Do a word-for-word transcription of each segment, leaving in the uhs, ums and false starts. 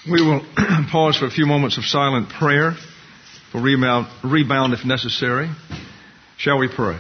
We will pause for a few moments of silent prayer for rebound, rebound if necessary. Shall we pray?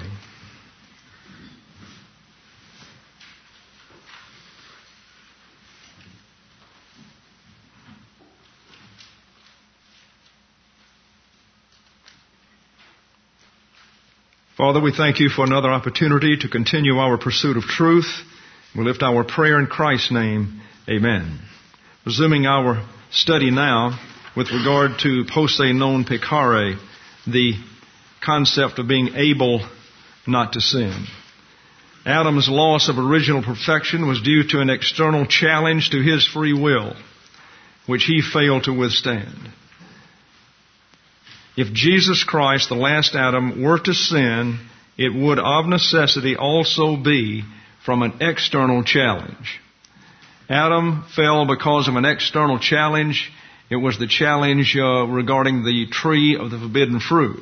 Father, we thank you for another opportunity to continue our pursuit of truth. We lift our prayer in Christ's name. Amen. Resuming our study now with regard to posse non peccare, the concept of being able not to sin. Adam's loss of original perfection was due to an external challenge to his free will, which he failed to withstand. If Jesus Christ, the last Adam, were to sin, it would of necessity also be from an external challenge. Adam fell because of an external challenge. It was the challenge uh, regarding the tree of the forbidden fruit.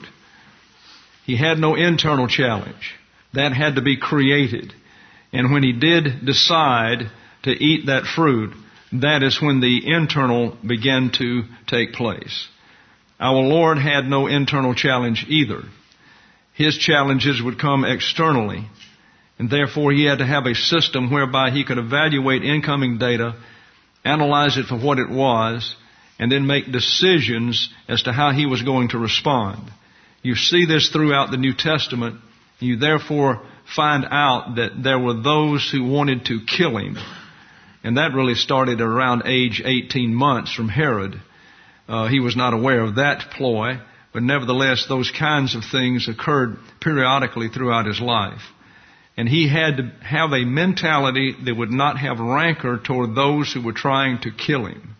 He had no internal challenge. That had to be created. And when he did decide to eat that fruit, that is when the internal began to take place. Our Lord had no internal challenge either. His challenges would come externally. And therefore he had to have a system whereby he could evaluate incoming data, analyze it for what it was, and then make decisions as to how he was going to respond. You see this throughout the New Testament. You therefore find out that there were those who wanted to kill him. And that really started around age eighteen months from Herod. Uh, he was not aware of that ploy, but nevertheless those kinds of things occurred periodically throughout his life. And he had to have a mentality that would not have rancor toward those who were trying to kill him.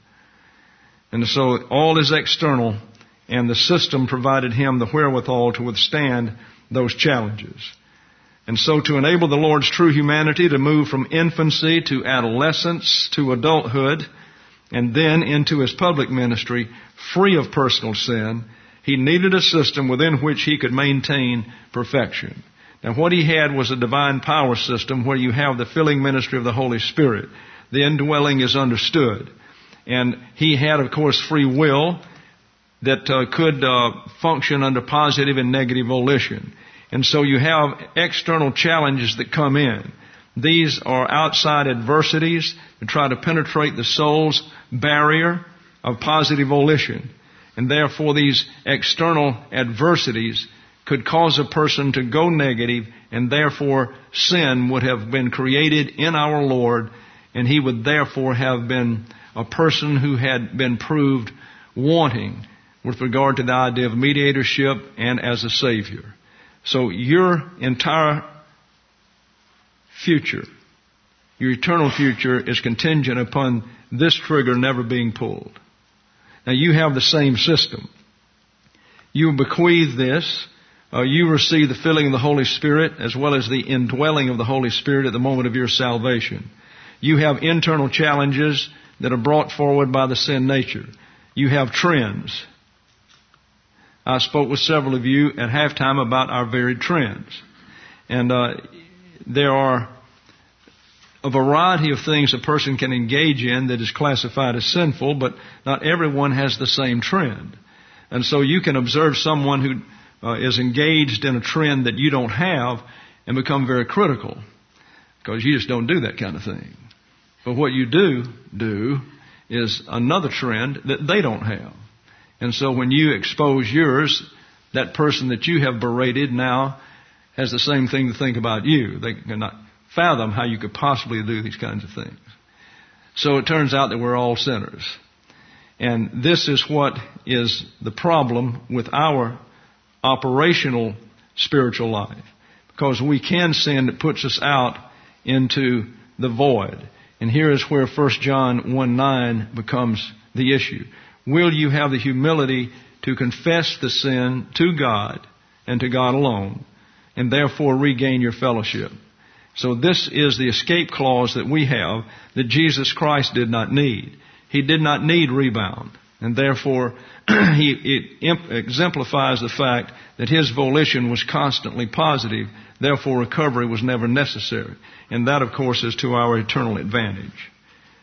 And so all is external, and the system provided him the wherewithal to withstand those challenges. And so to enable the Lord's true humanity to move from infancy to adolescence to adulthood, and then into his public ministry free of personal sin, he needed a system within which he could maintain perfection. Now what he had was a divine power system where you have the filling ministry of the Holy Spirit. The indwelling is understood. And he had, of course, free will that uh, could uh, function under positive and negative volition. And so you have external challenges that come in. These are outside adversities to try to penetrate the soul's barrier of positive volition. And therefore these external adversities could cause a person to go negative, and therefore sin would have been created in our Lord, and he would therefore have been a person who had been proved wanting with regard to the idea of mediatorship and as a Savior. So your entire future, your eternal future, is contingent upon this trigger never being pulled. Now you have the same system. You bequeath this. Uh, you receive the filling of the Holy Spirit as well as the indwelling of the Holy Spirit at the moment of your salvation. You have internal challenges that are brought forward by the sin nature. You have trends. I spoke with several of you at halftime about our varied trends. And uh, there are a variety of things a person can engage in that is classified as sinful, but not everyone has the same trend. And so you can observe someone who Uh, is engaged in a trend that you don't have and become very critical because you just don't do that kind of thing. But what you do do is another trend that they don't have. And so when you expose yours, that person that you have berated now has the same thing to think about you. They cannot fathom how you could possibly do these kinds of things. So it turns out that we're all sinners. And this is what is the problem with our operational spiritual life, because we can sin that puts us out into the void. And here is where First John one nine becomes the issue. Will you have the humility to confess the sin to God and to God alone, and therefore regain your fellowship? So this is the escape clause that we have that Jesus Christ did not need. He did not need rebound. And therefore, he, it exemplifies the fact that his volition was constantly positive. Therefore, recovery was never necessary. And that, of course, is to our eternal advantage.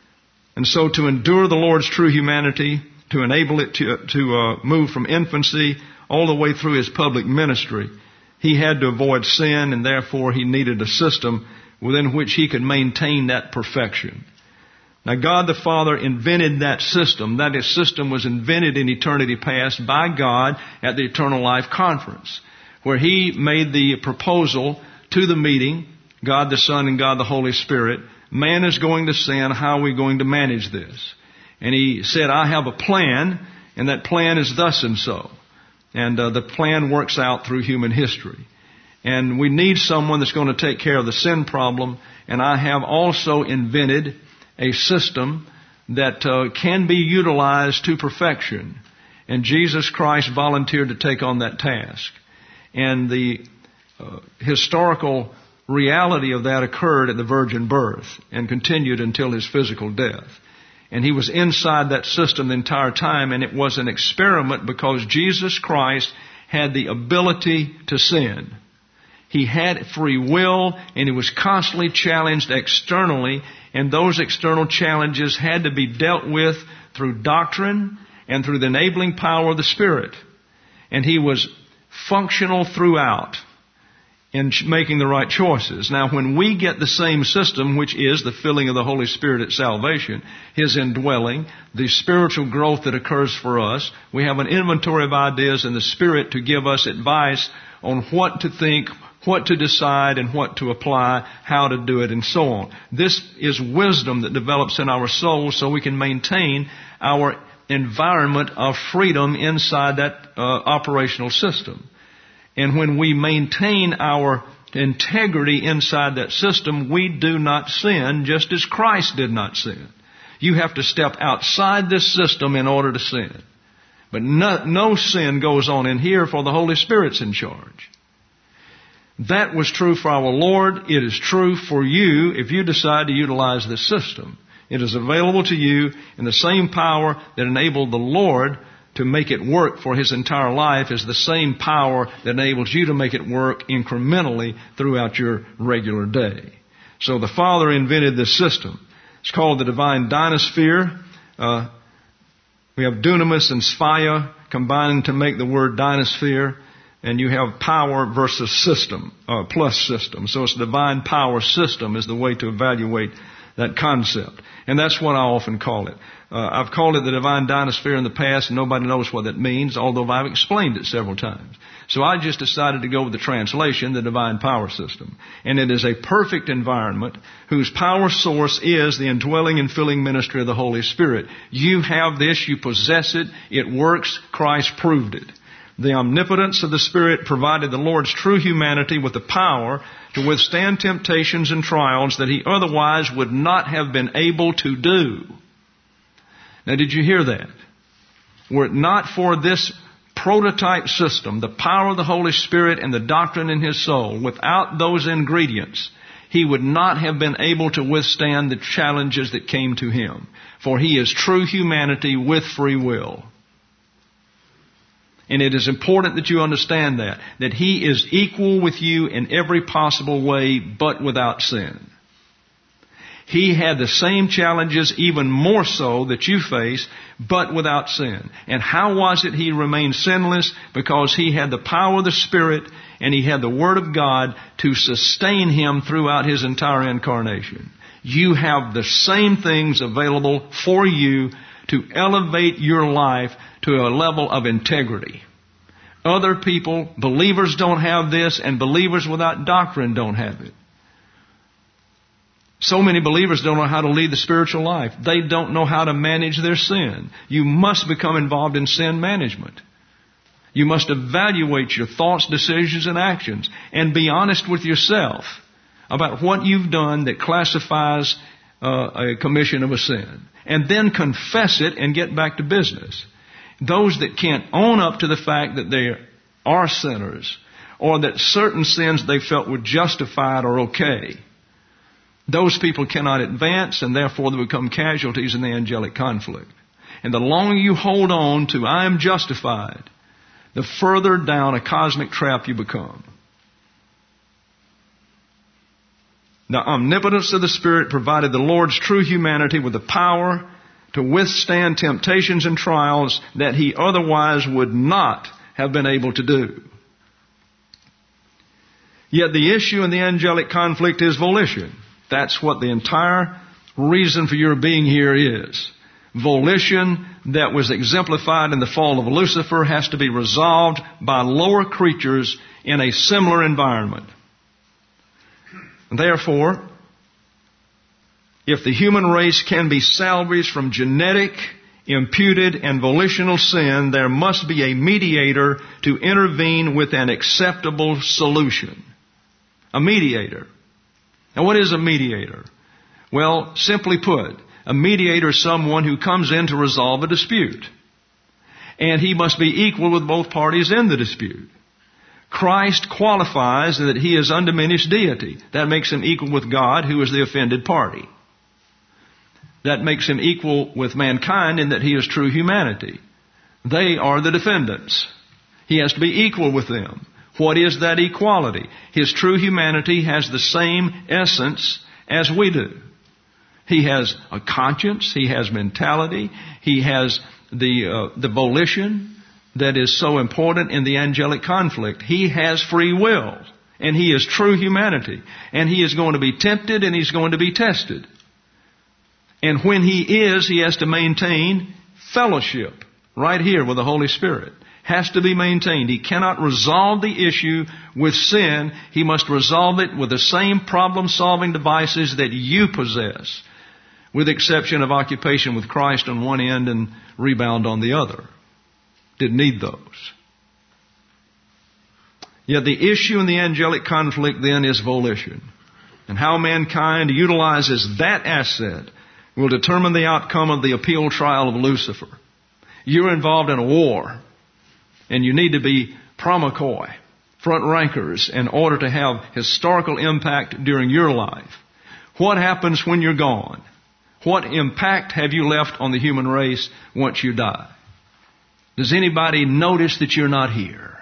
And so to endure the Lord's true humanity, to enable it to, to uh, move from infancy all the way through his public ministry, he had to avoid sin, and therefore he needed a system within which he could maintain that perfection. Now God the Father invented that system. That system was invented in eternity past by God at the Eternal Life Conference, where he made the proposal to the meeting, God the Son and God the Holy Spirit, man is going to sin, how are we going to manage this? And he said, I have a plan, and that plan is thus and so. And uh, the plan works out through human history. And we need someone that's going to take care of the sin problem, and I have also invented a system that uh, can be utilized to perfection. And Jesus Christ volunteered to take on that task. And the uh, historical reality of that occurred at the virgin birth and continued until his physical death. And he was inside that system the entire time, and it was an experiment because Jesus Christ had the ability to sin. He had free will, and he was constantly challenged externally, and those external challenges had to be dealt with through doctrine and through the enabling power of the Spirit. And he was functional throughout in making the right choices. Now, when we get the same system, which is the filling of the Holy Spirit at salvation, his indwelling, the spiritual growth that occurs for us, we have an inventory of ideas in the Spirit to give us advice on what to think, what to decide, and what to apply, how to do it, and so on. This is wisdom that develops in our souls so we can maintain our environment of freedom inside that uh, operational system. And when we maintain our integrity inside that system, we do not sin, just as Christ did not sin. You have to step outside this system in order to sin. But no, no sin goes on in here, for the Holy Spirit's in charge. That was true for our Lord. It is true for you if you decide to utilize this system. It is available to you in the same power that enabled the Lord to make it work for his entire life is the same power that enables you to make it work incrementally throughout your regular day. So the Father invented this system. It's called the divine dynasphere. Uh, we have dunamis and sphaia combining to make the word dynasphere. And you have power versus system, uh, plus system. So it's a divine power system is the way to evaluate that concept. And that's what I often call it. Uh, I've called it the divine dynasphere in the past, and nobody knows what that means, although I've explained it several times. So I just decided to go with the translation, the divine power system. And it is a perfect environment whose power source is the indwelling and filling ministry of the Holy Spirit. You have this, you possess it, it works, Christ proved it. The omnipotence of the Spirit provided the Lord's true humanity with the power to withstand temptations and trials that he otherwise would not have been able to do. Now, did you hear that? Were it not for this prototype system, the power of the Holy Spirit and the doctrine in his soul, without those ingredients, he would not have been able to withstand the challenges that came to him. For he is true humanity with free will. And it is important that you understand that, that he is equal with you in every possible way, but without sin. He had the same challenges, even more so, that you face, but without sin. And how was it he remained sinless? Because he had the power of the Spirit and he had the Word of God to sustain him throughout his entire incarnation. You have the same things available for you to elevate your life to a level of integrity. Other people, believers don't have this, and believers without doctrine don't have it. So many believers don't know how to lead the spiritual life. They don't know how to manage their sin. You must become involved in sin management. You must evaluate your thoughts, decisions, and actions, and be honest with yourself about what you've done that classifies uh, a commission of a sin. And then confess it and get back to business. Those that can't own up to the fact that they are sinners, or that certain sins they felt were justified or okay, those people cannot advance, and therefore they become casualties in the angelic conflict. And the longer you hold on to I am justified, the further down a cosmic trap you become. The omnipotence of the Spirit provided the Lord's true humanity with the power to withstand temptations and trials that He otherwise would not have been able to do. Yet the issue in the angelic conflict is volition. That's what the entire reason for your being here is. Volition that was exemplified in the fall of Lucifer has to be resolved by lower creatures in a similar environment. Therefore, if the human race can be salvaged from genetic, imputed, and volitional sin, there must be a mediator to intervene with an acceptable solution. A mediator. Now, what is a mediator? Well, simply put, a mediator is someone who comes in to resolve a dispute. And he must be equal with both parties in the dispute. Christ qualifies that He is undiminished deity. That makes Him equal with God, who is the offended party. That makes Him equal with mankind in that He is true humanity. They are the defendants. He has to be equal with them. What is that equality? His true humanity has the same essence as we do. He has a conscience. He has mentality. He has the uh, the volition that is so important in the angelic conflict. He has free will. And He is true humanity. And He is going to be tempted and He's going to be tested. And when He is, He has to maintain fellowship right here with the Holy Spirit. Has to be maintained. He cannot resolve the issue with sin. He must resolve it with the same problem-solving devices that you possess, with the exception of occupation with Christ on one end and rebound on the other. Didn't need those. Yet the issue in the angelic conflict then is volition. And how mankind utilizes that asset will determine the outcome of the appeal trial of Lucifer. You're involved in a war, and you need to be promachoi, front rankers, in order to have historical impact during your life. What happens when you're gone? What impact have you left on the human race once you die? Does anybody notice that you're not here?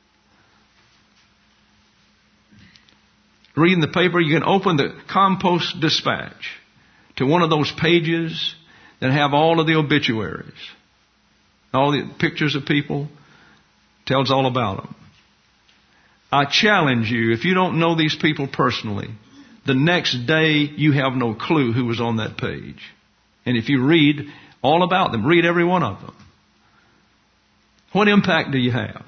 Reading the paper, you can open the Compost Dispatch to one of those pages that have all of the obituaries, all the pictures of people, tells all about them. I challenge you, if you don't know these people personally, the next day you have no clue who was on that page. And if you read all about them, read every one of them. What impact do you have?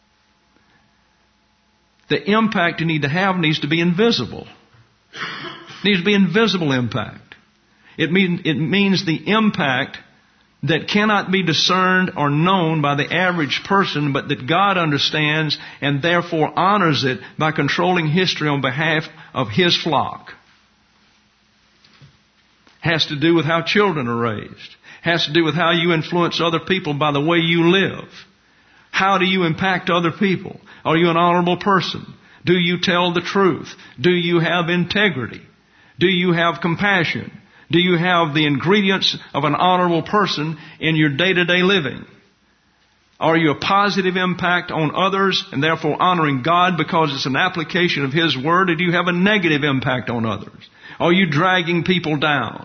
The impact you need to have needs to be invisible. It needs to be invisible impact. It, mean, it means the impact that cannot be discerned or known by the average person, but that God understands and therefore honors it by controlling history on behalf of His flock. Has to do with how children are raised. Has to do with how you influence other people by the way you live. How do you impact other people? Are you an honorable person? Do you tell the truth? Do you have integrity? Do you have compassion? Do you have the ingredients of an honorable person in your day-to-day living? Are you a positive impact on others and therefore honoring God because it's an application of His Word? Or do you have a negative impact on others? Are you dragging people down?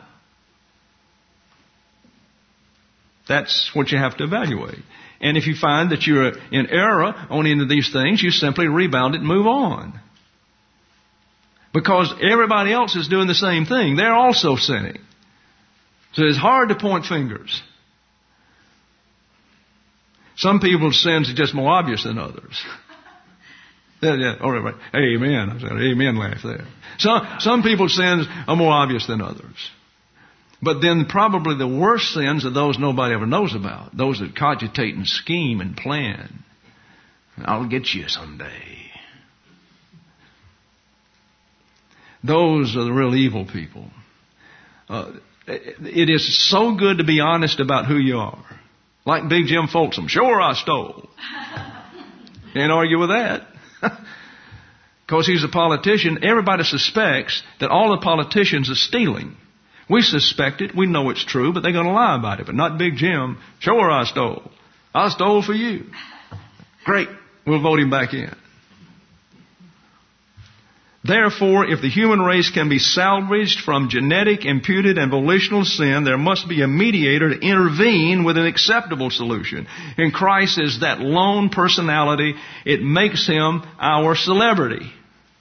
That's what you have to evaluate. And if you find that you're in error on any of these things, you simply rebound it and move on. Because everybody else is doing the same thing. They're also sinning. So it's hard to point fingers. Some people's sins are just more obvious than others. yeah, yeah, all right, right. Amen. I said amen laugh there. Some, some people's sins are more obvious than others. But then probably the worst sins are those nobody ever knows about. Those that cogitate and scheme and plan. I'll get you someday. Those are the real evil people. Uh, it is so good to be honest about who you are. Like Big Jim Folsom. Sure, I stole. Can't argue with that. Because he's a politician, everybody suspects that all the politicians are stealing. We suspect it. We know it's true, but they're going to lie about it. But not Big Jim. Sure, I stole. I stole for you. Great. We'll vote him back in. Therefore, if the human race can be salvaged from genetic, imputed, and volitional sin, there must be a mediator to intervene with an acceptable solution. And Christ is that lone personality. It makes Him our celebrity.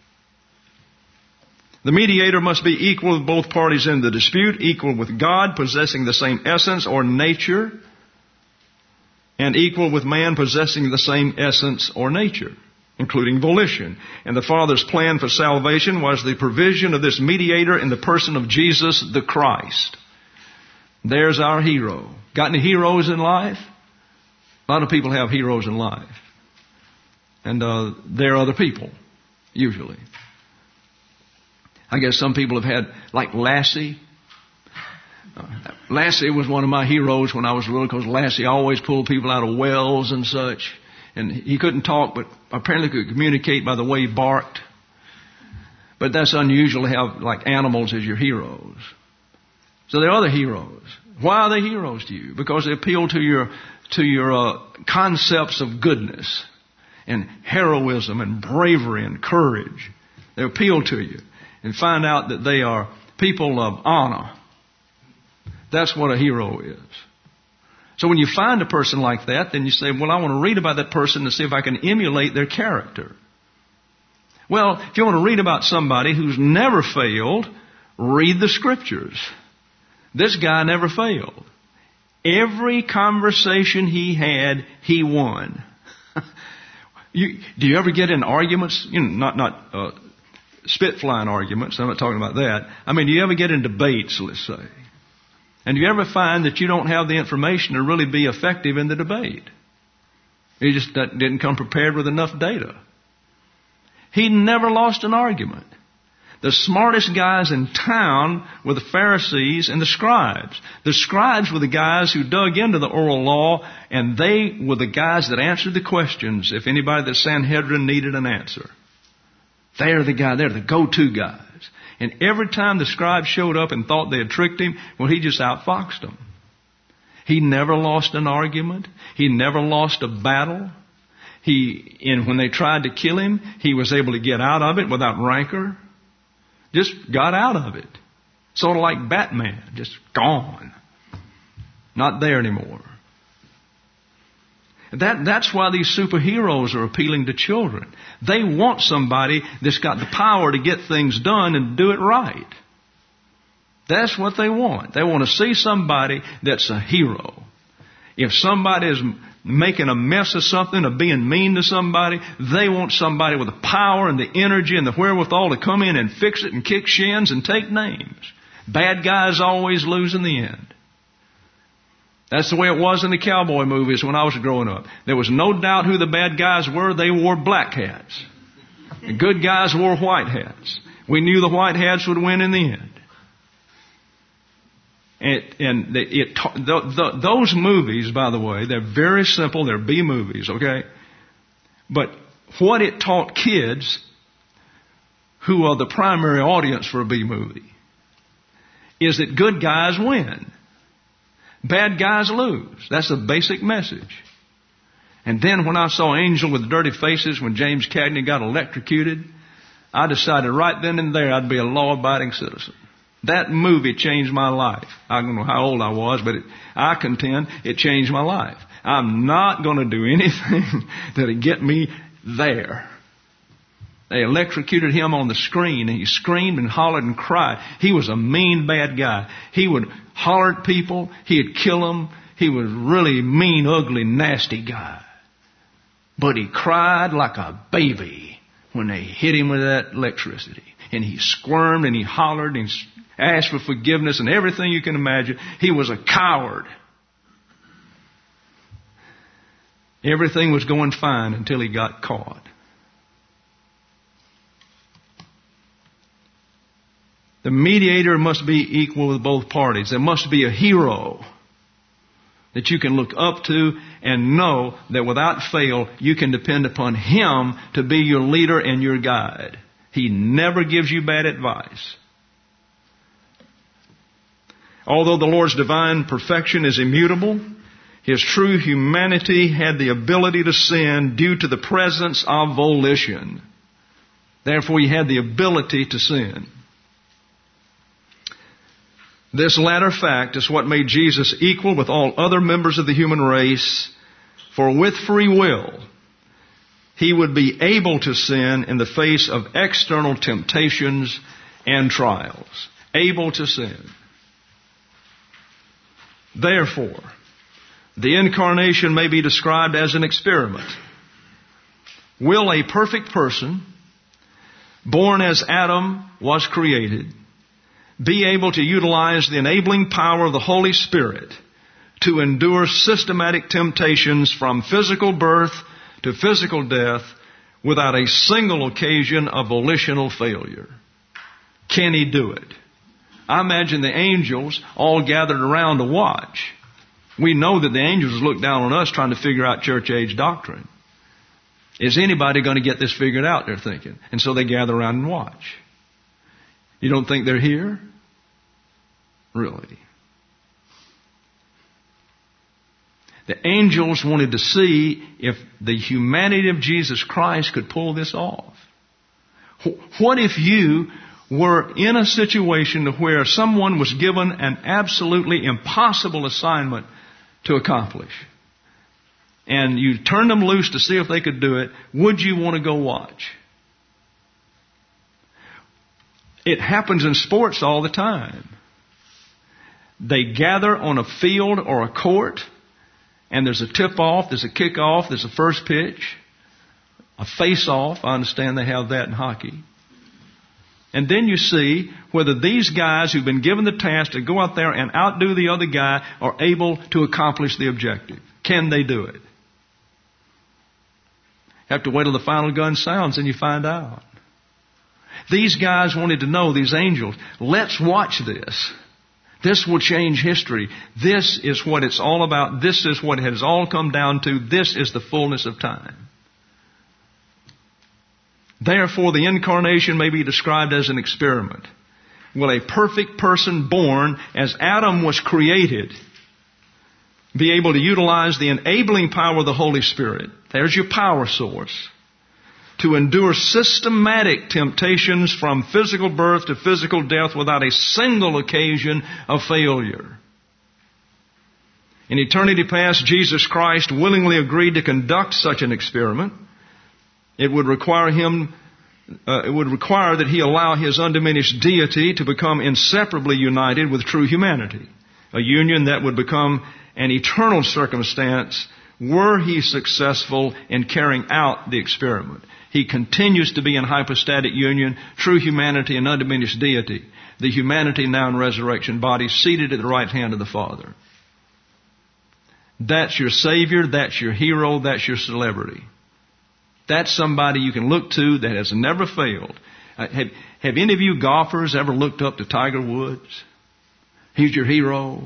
The mediator must be equal with both parties in the dispute, equal with God, possessing the same essence or nature, and equal with man, possessing the same essence or nature, including volition. And the Father's plan for salvation was the provision of this mediator in the person of Jesus the Christ. There's our hero. Got any heroes in life? A lot of people have heroes in life. And uh, they're other people, usually. I guess some people have had, like Lassie. Uh, Lassie was one of my heroes when I was little, because Lassie always pulled people out of wells and such. And he couldn't talk, but apparently could communicate by the way he barked. But that's unusual to have like animals as your heroes. So there are other heroes. Why are they heroes to you? Because they appeal to your to your uh, concepts of goodness and heroism and bravery and courage. They appeal to you and find out that they are people of honor. That's what a hero is. So when you find a person like that, then you say, well, I want to read about that person to see if I can emulate their character. Well, if you want to read about somebody who's never failed, read the Scriptures. This guy never failed. Every conversation he had, he won. you, do you ever get in arguments? You know, not not uh, spit-flying arguments. I'm not talking about that. I mean, do you ever get in debates, let's say? And do you ever find that you don't have the information to really be effective in the debate? You just didn't come prepared with enough data. He never lost an argument. The smartest guys in town were the Pharisees and the scribes. The scribes were the guys who dug into the oral law, and they were the guys that answered the questions if anybody at the Sanhedrin needed an answer. They're the guy, they're the go-to guys. And every time the scribe showed up and thought they had tricked him, well, he just outfoxed them. He never lost an argument. He never lost a battle. He, and when they tried to kill him, he was able to get out of it without rancor. Just got out of it. Sort of like Batman, just gone. Not there anymore. That, that's why these superheroes are appealing to children. They want somebody that's got the power to get things done and do it right. That's what they want. They want to see somebody that's a hero. If somebody is making a mess of something or being mean to somebody, they want somebody with the power and the energy and the wherewithal to come in and fix it and kick shins and take names. Bad guys always lose in the end. That's the way it was in the cowboy movies when I was growing up. There was no doubt who the bad guys were. They wore black hats. The good guys wore white hats. We knew the white hats would win in the end. It, and it, it, the, the, those movies, by the way, they're very simple. They're B movies, okay? But what it taught kids, who are the primary audience for a B movie, is that good guys win. Bad guys lose. That's the basic message. And then when I saw Angel with Dirty Faces, when James Cagney got electrocuted, I decided right then and there I'd be a law-abiding citizen. That movie changed my life. I don't know how old I was, but it, I contend it changed my life. I'm not going to do anything that'll get me there. They electrocuted him on the screen, and he screamed and hollered and cried. He was a mean, bad guy. He would holler at people. He'd kill them. He was really mean, ugly, nasty guy. But he cried like a baby when they hit him with that electricity. And he squirmed and he hollered and he asked for forgiveness and everything you can imagine. He was a coward. Everything was going fine until he got caught. The mediator must be equal with both parties. There must be a hero that you can look up to and know that without fail you can depend upon him to be your leader and your guide. He never gives you bad advice. Although the Lord's divine perfection is immutable, His true humanity had the ability to sin due to the presence of volition. Therefore, he had the ability to sin. This latter fact is what made Jesus equal with all other members of the human race, for with free will, he would be able to sin in the face of external temptations and trials. Able to sin. Therefore, the incarnation may be described as an experiment. Will a perfect person, born as Adam was created, be able to utilize the enabling power of the Holy Spirit to endure systematic temptations from physical birth to physical death without a single occasion of volitional failure? Can he do it? I imagine the angels all gathered around to watch. We know that the angels look down on us trying to figure out church age doctrine. Is anybody going to get this figured out, they're thinking. And so they gather around and watch. You don't think they're here? Really? The angels wanted to see if the humanity of Jesus Christ could pull this off. What if you were in a situation where someone was given an absolutely impossible assignment to accomplish, and you turned them loose to see if they could do it? Would you want to go watch? It happens in sports all the time. They gather on a field or a court, and there's a tip-off, there's a kick-off, there's a first pitch, a face-off. I understand they have that in hockey. And then you see whether these guys who've been given the task to go out there and outdo the other guy are able to accomplish the objective. Can they do it? Have to wait till the final gun sounds and you find out. These guys wanted to know, these angels, let's watch this. This will change history. This is what it's all about. This is what it has all come down to. This is the fullness of time. Therefore, the incarnation may be described as an experiment. Will a perfect person born as Adam was created be able to utilize the enabling power of the Holy Spirit? There's your power source. To endure systematic temptations from physical birth to physical death without a single occasion of failure. In eternity past, Jesus Christ willingly agreed to conduct such an experiment. It would require him, uh, it would require that he allow his undiminished deity to become inseparably united with true humanity. A union that would become an eternal circumstance were he successful in carrying out the experiment. He continues to be in hypostatic union, true humanity and undiminished deity. The humanity now in resurrection body, seated at the right hand of the Father. That's your Savior, that's your hero, that's your celebrity. That's somebody you can look to that has never failed. Uh, have, have any of you golfers ever looked up to Tiger Woods? He's your hero.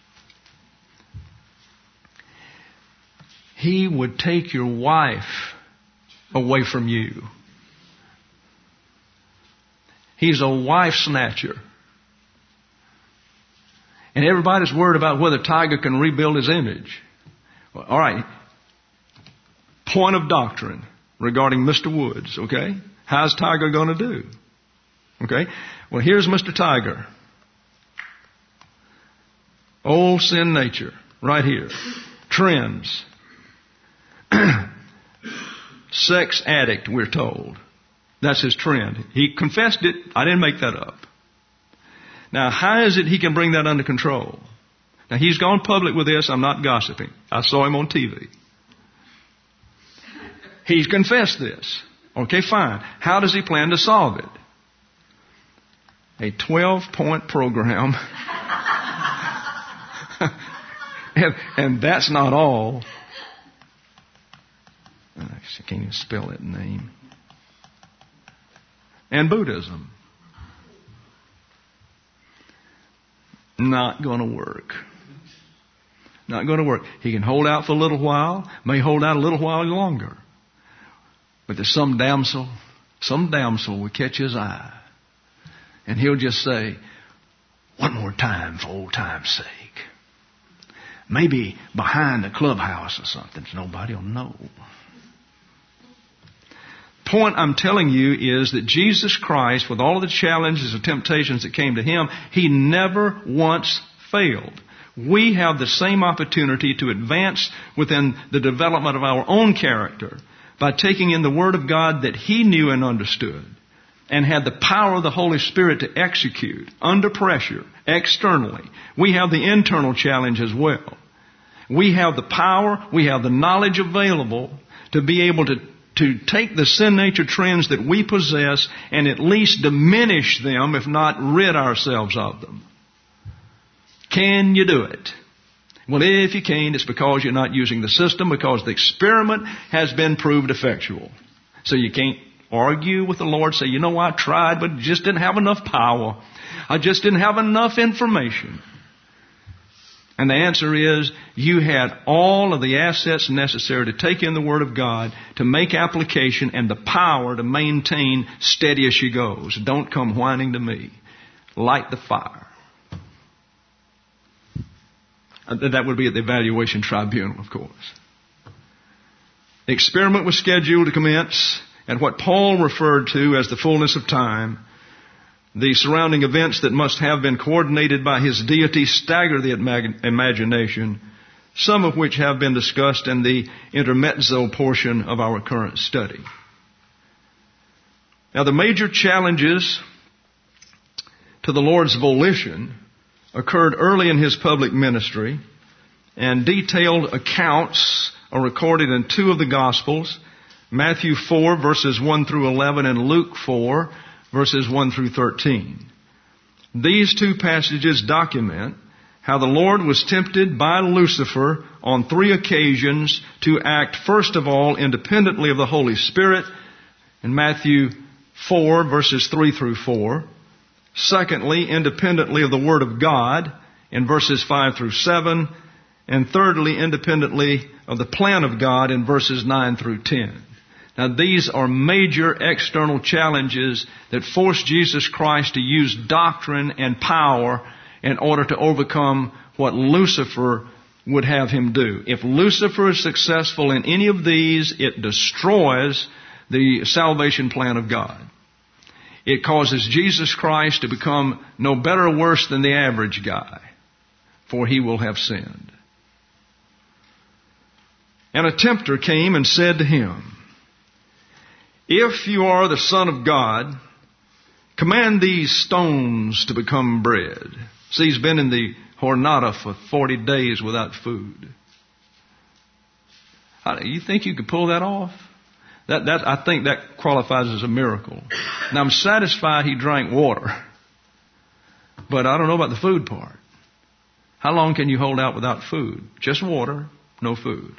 He would take your wife away from you. He's a wife snatcher. And everybody's worried about whether Tiger can rebuild his image. Well, all right. Point of doctrine regarding Mister Woods, okay? How's Tiger going to do? Okay? Well, here's Mister Tiger. Old sin nature, right here. Trends. Sex addict, we're told. That's his trend. He confessed it. I didn't make that up. Now, how is it he can bring that under control? Now, he's gone public with this. I'm not gossiping. I saw him on T V. He's confessed this. Okay, fine. How does he plan to solve it? A twelve-point program. and, and that's not all. I can't even spell that name. And Buddhism. Not going to work. Not going to work. He can hold out for a little while, may hold out a little while longer. But there's some damsel, some damsel will catch his eye. And he'll just say, one more time for old time's sake. Maybe behind the clubhouse or something, so nobody will know. point I'm telling you is that Jesus Christ, with all of the challenges and temptations that came to Him, He never once failed. We have the same opportunity to advance within the development of our own character by taking in the Word of God that He knew and understood and had the power of the Holy Spirit to execute under pressure externally. We have the internal challenge as well. We have the power, we have the knowledge available to be able to, to take the sin nature trends that we possess and at least diminish them, if not rid ourselves of them. Can you do it? Well, if you can't, it's because you're not using the system, because the experiment has been proved effectual. So you can't argue with the Lord, say, you know, I tried, but just didn't have enough power. I just didn't have enough information. And the answer is, you had all of the assets necessary to take in the Word of God, to make application, and the power to maintain steady as she goes. Don't come whining to me. Light the fire. That would be at the evaluation tribunal, of course. The experiment was scheduled to commence at what Paul referred to as the fullness of time. The surrounding events that must have been coordinated by His deity stagger the imagination, some of which have been discussed in the intermezzo portion of our current study. Now, the major challenges to the Lord's volition occurred early in His public ministry, and detailed accounts are recorded in two of the Gospels, Matthew four, verses one through eleven, and Luke four, verses one through thirteen. These two passages document how the Lord was tempted by Lucifer on three occasions to act, first of all, independently of the Holy Spirit, in Matthew four, verses three through four. Secondly, independently of the Word of God in verses five through seven. And thirdly, independently of the plan of God in verses nine through ten. Now, these are major external challenges that force Jesus Christ to use doctrine and power in order to overcome what Lucifer would have Him do. If Lucifer is successful in any of these, it destroys the salvation plan of God. It causes Jesus Christ to become no better or worse than the average guy, for he will have sinned. And a tempter came and said to Him, if you are the Son of God, command these stones to become bread. See, he's been in the Jornada for forty days without food. How, you think you could pull that off? That, that, I think that qualifies as a miracle. Now, I'm satisfied he drank water, but I don't know about the food part. How long can you hold out without food? Just water, no food.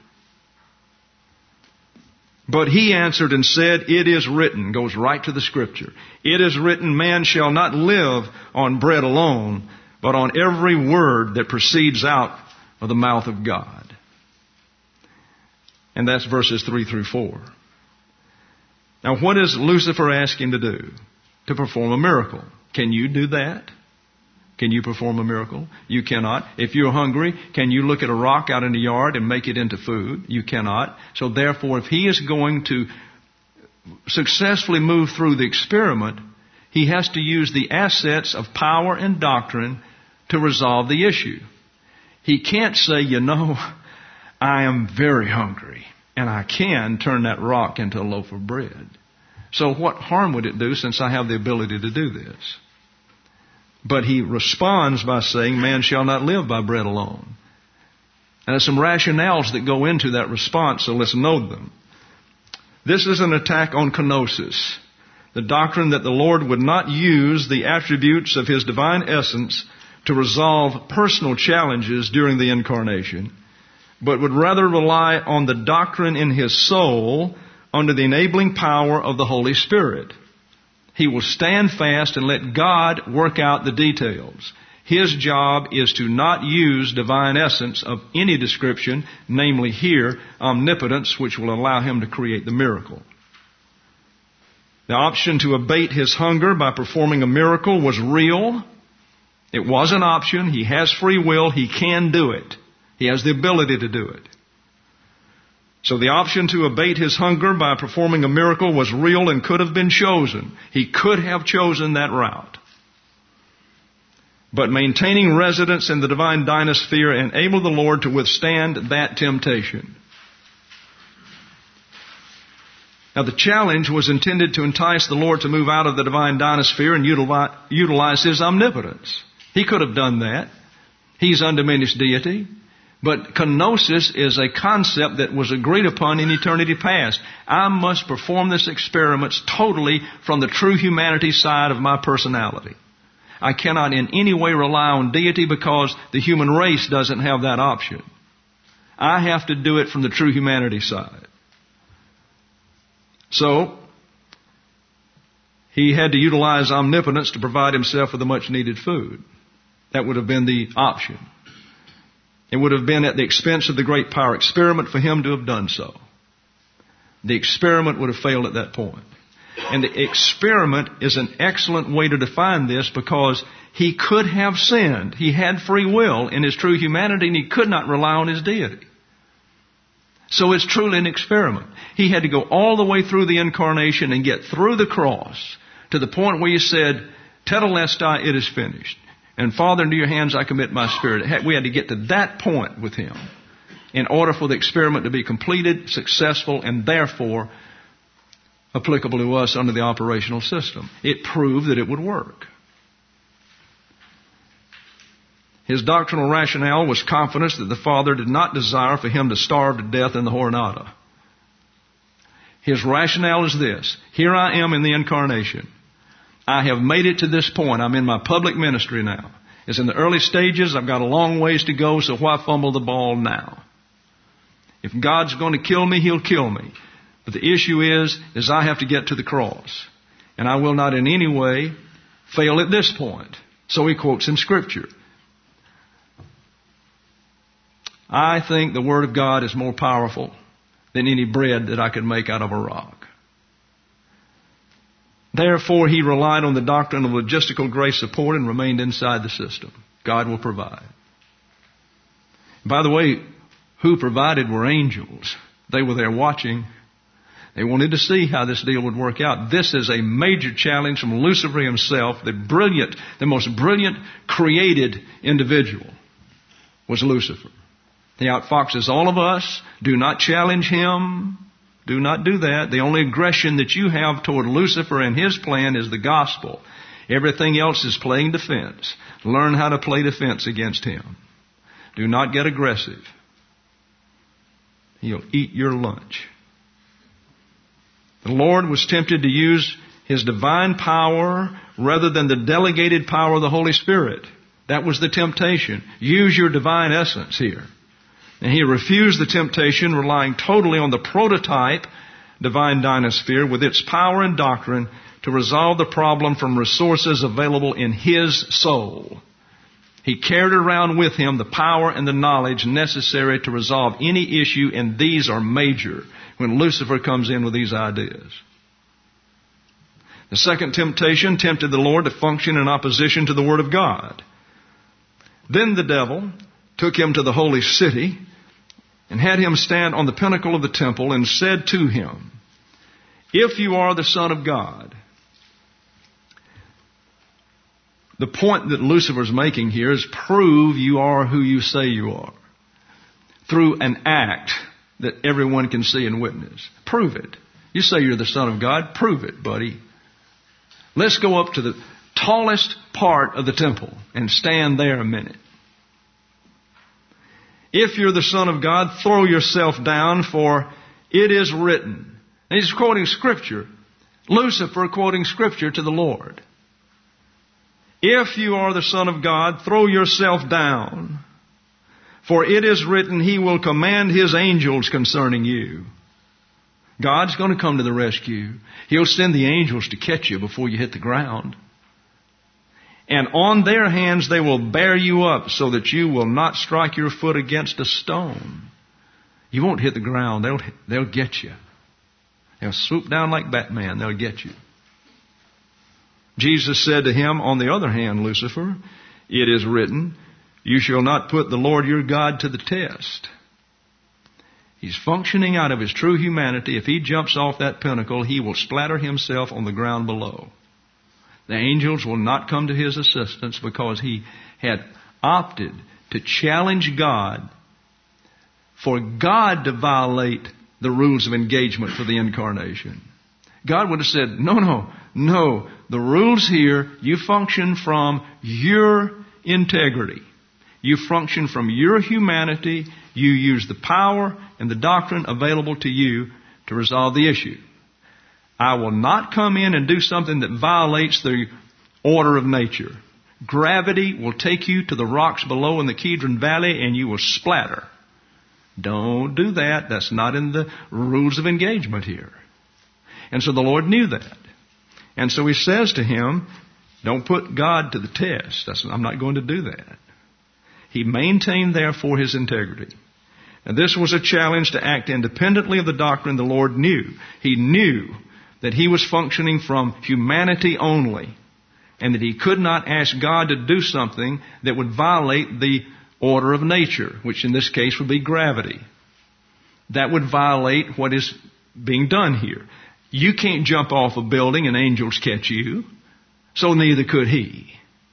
But he answered and said, it is written, goes right to the Scripture. It is written, man shall not live on bread alone, but on every word that proceeds out of the mouth of God. And that's verses three through four. Now, what does Lucifer ask him to do? To perform a miracle. Can you do that? Can you perform a miracle? You cannot. If you're hungry, can you look at a rock out in the yard and make it into food? You cannot. So therefore, if he is going to successfully move through the experiment, he has to use the assets of power and doctrine to resolve the issue. He can't say, you know, I am very hungry, and I can turn that rock into a loaf of bread. So what harm would it do since I have the ability to do this? But he responds by saying, man shall not live by bread alone. And there's some rationales that go into that response, so let's note them. This is an attack on kenosis, the doctrine that the Lord would not use the attributes of His divine essence to resolve personal challenges during the incarnation, but would rather rely on the doctrine in His soul under the enabling power of the Holy Spirit. He will stand fast and let God work out the details. His job is to not use divine essence of any description, namely here, omnipotence, which will allow Him to create the miracle. The option to abate his hunger by performing a miracle was real. It was an option. He has free will. He can do it. He has the ability to do it. So the option to abate his hunger by performing a miracle was real and could have been chosen. He could have chosen that route. But maintaining residence in the divine dynasphere enabled the Lord to withstand that temptation. Now the challenge was intended to entice the Lord to move out of the divine dynasphere and utilize His omnipotence. He could have done that. He's undiminished deity. But kenosis is a concept that was agreed upon in eternity past. I must perform this experiment totally from the true humanity side of my personality. I cannot in any way rely on deity because the human race doesn't have that option. I have to do it from the true humanity side. So, he had to utilize omnipotence to provide himself with the much needed food. That would have been the option. It would have been at the expense of the great power experiment for him to have done so. The experiment would have failed at that point. And the experiment is an excellent way to define this because he could have sinned. He had free will in his true humanity and he could not rely on his deity. So it's truly an experiment. He had to go all the way through the incarnation and get through the cross to the point where he said, Tetelestai, it is finished. And Father, into your hands I commit my spirit. We had to get to that point with him in order for the experiment to be completed, successful, and therefore applicable to us under the operational system. It proved that it would work. His doctrinal rationale was confidence that the Father did not desire for him to starve to death in the Jornada. His rationale is this. Here I am in the incarnation. I have made it to this point. I'm in my public ministry now. It's in the early stages. I've got a long ways to go, so why fumble the ball now? If God's going to kill me, He'll kill me. But the issue is, is I have to get to the cross. And I will not in any way fail at this point. So he quotes in Scripture. I think the Word of God is more powerful than any bread that I could make out of a rock. Therefore, he relied on the doctrine of logistical grace support and remained inside the system. God will provide. By the way, who provided were angels. They were there watching. They wanted to see how this deal would work out. This is a major challenge from Lucifer himself. The brilliant, the most brilliant created individual was Lucifer. He outfoxes all of us. Do not challenge him. Do not do that. The only aggression that you have toward Lucifer and his plan is the gospel. Everything else is playing defense. Learn how to play defense against him. Do not get aggressive. He'll eat your lunch. The Lord was tempted to use His divine power rather than the delegated power of the Holy Spirit. That was the temptation. Use your divine essence here. And He refused the temptation, relying totally on the prototype divine dynasphere with its power and doctrine to resolve the problem from resources available in His soul. He carried around with Him the power and the knowledge necessary to resolve any issue, and these are major when Lucifer comes in with these ideas. The second temptation tempted the Lord to function in opposition to the Word of God. Then the devil took him to the holy city and had him stand on the pinnacle of the temple and said to him, if you are the Son of God. The point that Lucifer's making here is prove you are who you say you are through an act that everyone can see and witness. Prove it. You say you're the Son of God, prove it, buddy. Let's go up to the tallest part of the temple and stand there a minute. If you're the Son of God, throw yourself down, for it is written. And he's quoting Scripture. Lucifer quoting Scripture to the Lord. If you are the Son of God, throw yourself down, for it is written, He will command His angels concerning you. God's going to come to the rescue. He'll send the angels to catch you before you hit the ground. And on their hands they will bear you up so that you will not strike your foot against a stone. You won't hit the ground. They'll, they'll get you. They'll swoop down like Batman. They'll get you. Jesus said to him, on the other hand, Lucifer, it is written, you shall not put the Lord your God to the test. He's functioning out of his true humanity. If he jumps off that pinnacle, he will splatter himself on the ground below. The angels will not come to his assistance because he had opted to challenge God for God to violate the rules of engagement for the incarnation. God would have said, no, no, no. The rules here, you function from your integrity. You function from your humanity. You use the power and the doctrine available to you to resolve the issue. I will not come in and do something that violates the order of nature. Gravity will take you to the rocks below in the Kedron Valley and you will splatter. Don't do that. That's not in the rules of engagement here. And so the Lord knew that. And so he says to him, don't put God to the test. That's, I'm not going to do that. He maintained, therefore, his integrity. And this was a challenge to act independently of the doctrine the Lord knew. He knew that he was functioning from humanity only, and that he could not ask God to do something that would violate the order of nature, which in this case would be gravity. That would violate what is being done here. You can't jump off a building and angels catch you, so neither could he.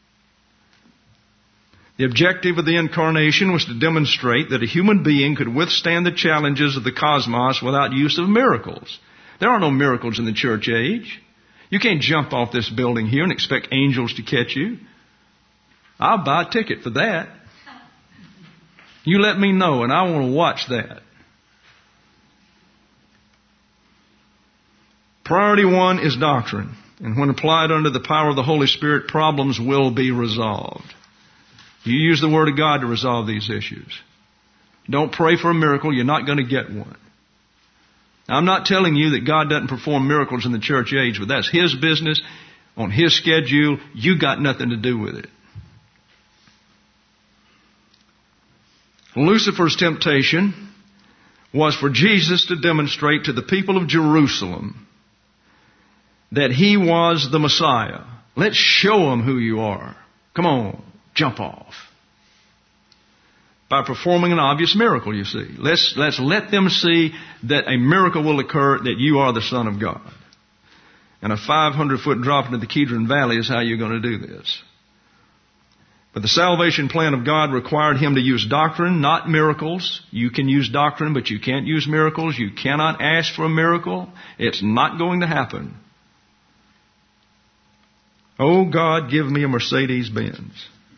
The objective of the incarnation was to demonstrate that a human being could withstand the challenges of the cosmos without use of miracles. There are no miracles in the church age. You can't jump off this building here and expect angels to catch you. I'll buy a ticket for that. You let me know, and I want to watch that. Priority one is doctrine. And when applied under the power of the Holy Spirit, problems will be resolved. You use the Word of God to resolve these issues. Don't pray for a miracle. You're not going to get one. Now, I'm not telling you that God doesn't perform miracles in the church age, but that's His business on His schedule. You got nothing to do with it. Lucifer's temptation was for Jesus to demonstrate to the people of Jerusalem that He was the Messiah. Let's show them who you are. Come on, jump off. By performing an obvious miracle, you see. Let's, let's let them see that a miracle will occur, that you are the Son of God. And a five hundred foot drop into the Kedron Valley is how you're going to do this. But the salvation plan of God required Him to use doctrine, not miracles. You can use doctrine, but you can't use miracles. You cannot ask for a miracle. It's not going to happen. Oh, God, give me a Mercedes-Benz.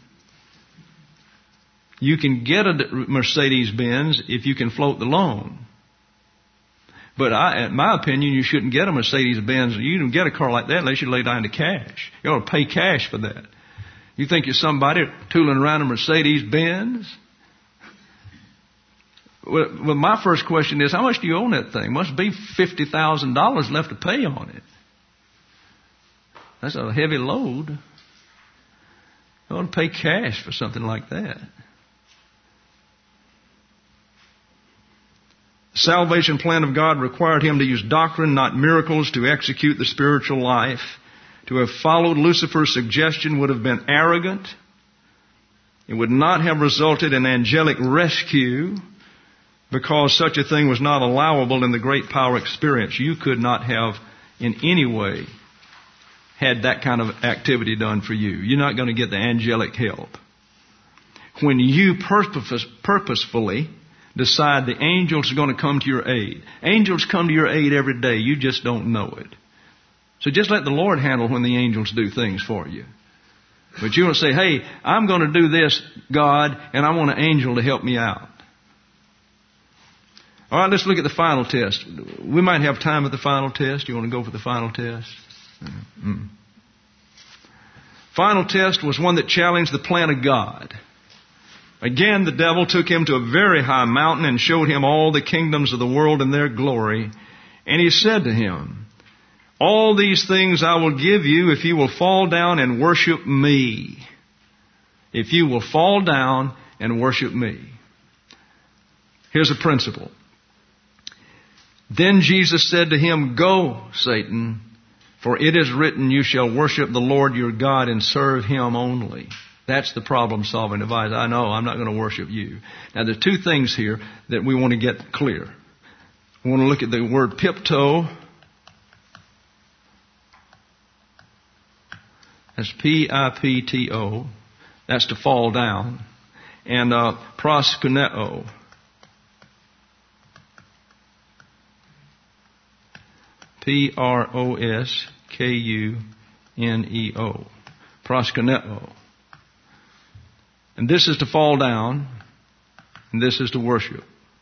You can get a Mercedes-Benz if you can float the loan. But I, in my opinion, you shouldn't get a Mercedes-Benz. You don't get a car like that unless you lay down to cash. You ought to pay cash for that. You think you're somebody tooling around a Mercedes-Benz? Well, well, my first question is, how much do you own that thing? Must be fifty thousand dollars left to pay on it. That's a heavy load. You ought to pay cash for something like that. The salvation plan of God required Him to use doctrine, not miracles, to execute the spiritual life. To have followed Lucifer's suggestion would have been arrogant. It would not have resulted in angelic rescue, because such a thing was not allowable in the great power experience. You could not have in any way had that kind of activity done for you. You're not going to get the angelic help. When you purpose, purposefully decide the angels are going to come to your aid. Angels come to your aid every day. You just don't know it. So just let the Lord handle when the angels do things for you. But you don't say, hey, I'm going to do this, God, and I want an angel to help me out. All right, let's look at the final test. We might have time at the final test. You want to go for the final test? Mm-hmm. Final test was one that challenged the plan of God. Again, the devil took him to a very high mountain and showed him all the kingdoms of the world and their glory. And he said to him, all these things I will give you if you will fall down and worship me. If you will fall down and worship me. Here's a principle. Then Jesus said to him, go, Satan, for it is written, you shall worship the Lord your God and serve Him only. That's the problem-solving device. I know I'm not going to worship you. Now, there are two things here that we want to get clear. We want to look at the word pipto. That's P I P T O. That's to fall down. And uh, proskuneo. P R O S K U N E O. Proskuneo. And this is to fall down, and this is to worship.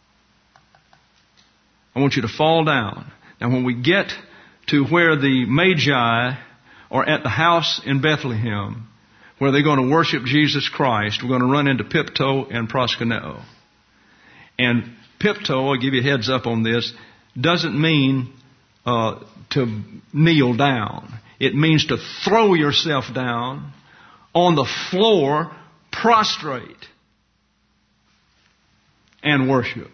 I want you to fall down. Now when we get to where the Magi are at the house in Bethlehem, where they're going to worship Jesus Christ, we're going to run into pipto and proskuneo. And pipto, I'll give you a heads up on this, doesn't mean uh, to kneel down. It means to throw yourself down on the floor, prostrate, and worship.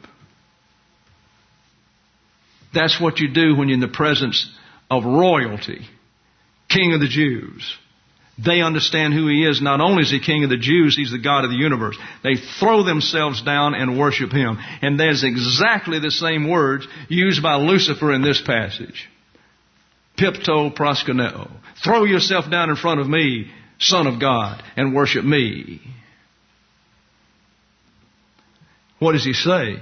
That's what you do when you're in the presence of royalty, King of the Jews. They understand who He is. Not only is He King of the Jews, He's the God of the universe. They throw themselves down and worship Him. And there's exactly the same words used by Lucifer in this passage. Pipto proskuneo. Throw yourself down in front of me, Son of God, and worship me. What does He say?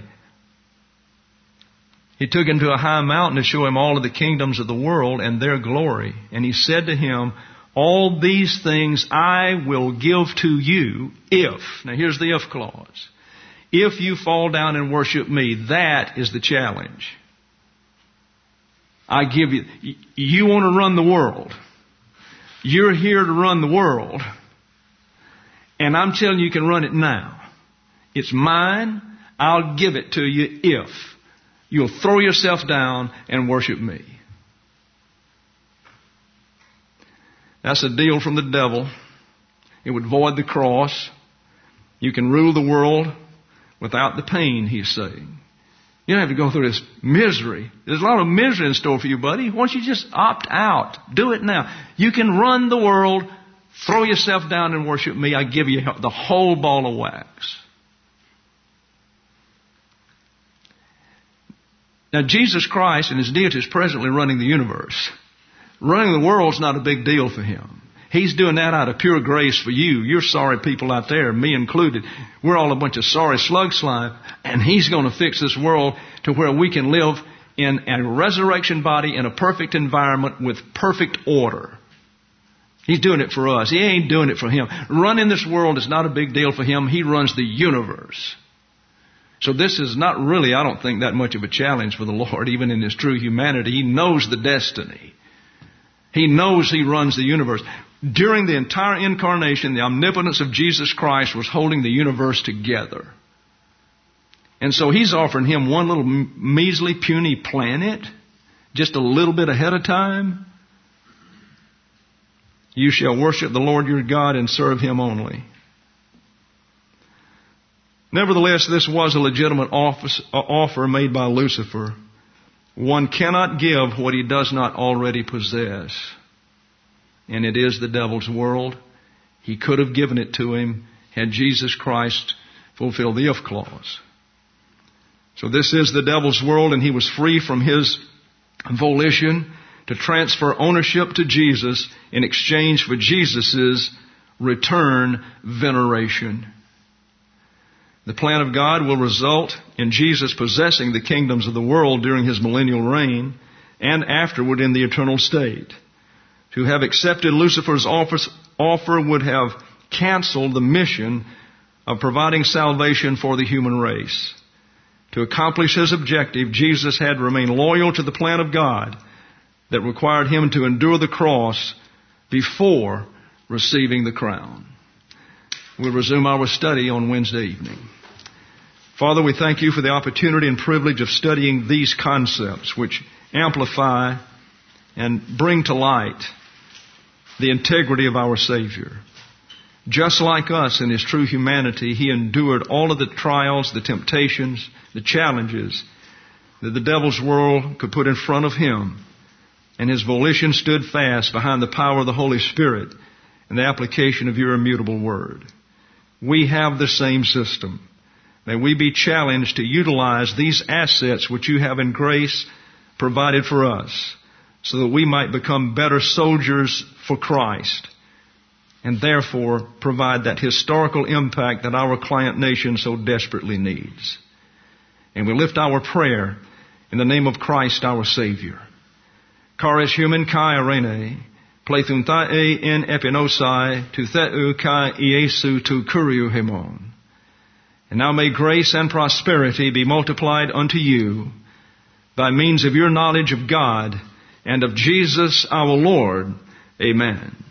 He took him to a high mountain to show him all of the kingdoms of the world and their glory. And He said to him, all these things I will give to you if, now here's the if clause, if you fall down and worship me. That is the challenge. I give you, you want to run the world. You're here to run the world. And I'm telling you, you can run it now. It's mine. I'll give it to you if you'll throw yourself down and worship me. That's a deal from the devil. It would void the cross. You can rule the world without the pain, He's saying. You don't have to go through this misery. There's a lot of misery in store for you, buddy. Why don't you just opt out? Do it now. You can run the world, throw yourself down and worship me. I give you the whole ball of wax. Now, Jesus Christ and His deity is presently running the universe. Running the world's not a big deal for Him. He's doing that out of pure grace for you. You're sorry people out there, me included. We're all a bunch of sorry slug slime. And He's going to fix this world to where we can live in a resurrection body in a perfect environment with perfect order. He's doing it for us. He ain't doing it for Him. Running this world is not a big deal for Him. He runs the universe. So this is not really, I don't think, that much of a challenge for the Lord, even in His true humanity. He knows the destiny. He knows He runs the universe. During the entire incarnation, the omnipotence of Jesus Christ was holding the universe together. And so He's offering him one little measly, puny planet, just a little bit ahead of time. You shall worship the Lord your God and serve Him only. Nevertheless, this was a legitimate office, uh, offer made by Lucifer. One cannot give what he does not already possess. And it is the devil's world. He could have given it to him had Jesus Christ fulfilled the if clause. So this is the devil's world, and he was free from his volition to transfer ownership to Jesus in exchange for Jesus' return veneration. The plan of God will result in Jesus possessing the kingdoms of the world during His millennial reign and afterward in the eternal state. To have accepted Lucifer's offer would have canceled the mission of providing salvation for the human race. To accomplish His objective, Jesus had to remain loyal to the plan of God that required Him to endure the cross before receiving the crown. We'll resume our study on Wednesday evening. Father, we thank You for the opportunity and privilege of studying these concepts which amplify and bring to light the integrity of our Savior. Just like us in His true humanity, He endured all of the trials, the temptations, the challenges that the devil's world could put in front of Him. And His volition stood fast behind the power of the Holy Spirit and the application of your immutable word. We have the same system. May we be challenged to utilize these assets which you have in grace provided for us, so that we might become better soldiers for Christ, and therefore provide that historical impact that our client nation so desperately needs. And we lift our prayer in the name of Christ our Savior. Charis human kai arene, plethun thae in epinosai, tu theu kai Iesu tu kuriu hemon. And now may grace and prosperity be multiplied unto you by means of your knowledge of God and of Jesus our Lord. Amen.